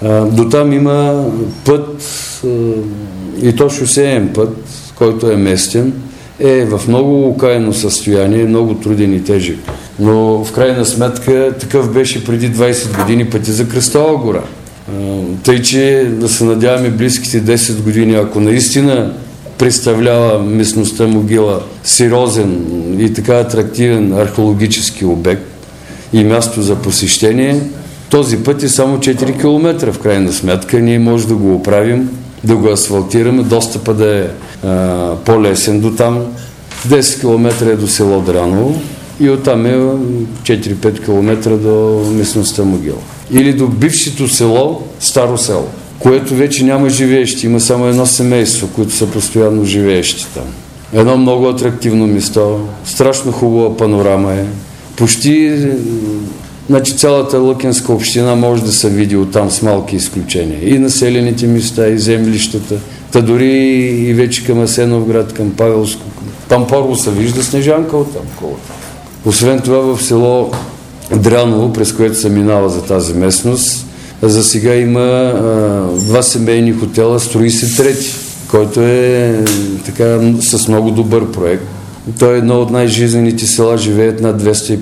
До там има път, и то шосеен път, който е местен, е в много окаяно състояние, много труден и тежък. Но в крайна сметка такъв беше преди 20 години пътя за Кръстова гора. Тъй, че да се надяваме близките 10 години, ако наистина представлява местността Могила сериозен и така атрактивен археологически обект и място за посещение, този път е само 4 км в крайна сметка. Ние може да го оправим, да го асфалтираме, достъпа да е по-лесен до там. 10 км е до село Дряново и оттам е 4-5 км до местността Могила. Или до бившето село Старо село, което вече няма живеещи, има само едно семейство, които са постоянно живеещи там. Едно много атрактивно место, страшно хубава панорама е. Почти, значи цялата Лъкенска община може да се види оттам с малки изключения. И населените места, и землищата, та дори и вече към Асеновград, към Павелско. Там първо се вижда Снежанка оттам колата. Освен това в село Дряново, през което се минава за тази местност, за сега има два семейни хотела, строи се трети, който е така с много добър проект. Той е едно от най-жизнените села, живеят над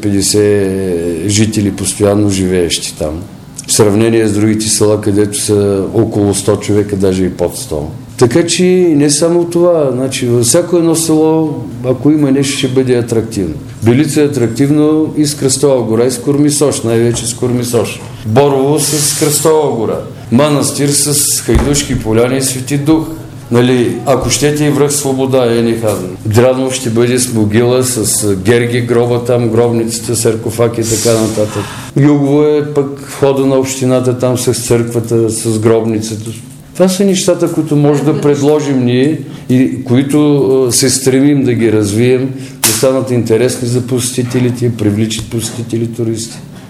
250 жители, постоянно живеещи там. В сравнение с другите села, където са около 100 човека, даже и под 100. Така че не само това, значи във всяко едно село, ако има нещо, ще бъде атрактивно. Белица е атрактивно и с Кръстова гора, и с Кормисош, най-вече с Кормисош. Борово с Кръстова гора. Манастир с Хайдушки поляни и Свети Дух. Нали, ако щете и връх Свобода, Дряново ще бъде с Могила, с Герги гроба там, гробницата, саркофаг и така нататък. Югово е пък входа на общината там с църквата, с гробницата. Това са нещата, които може да предложим ние и които се стремим да ги развием, да станат интересни за посетителите и привличат посетители туристи.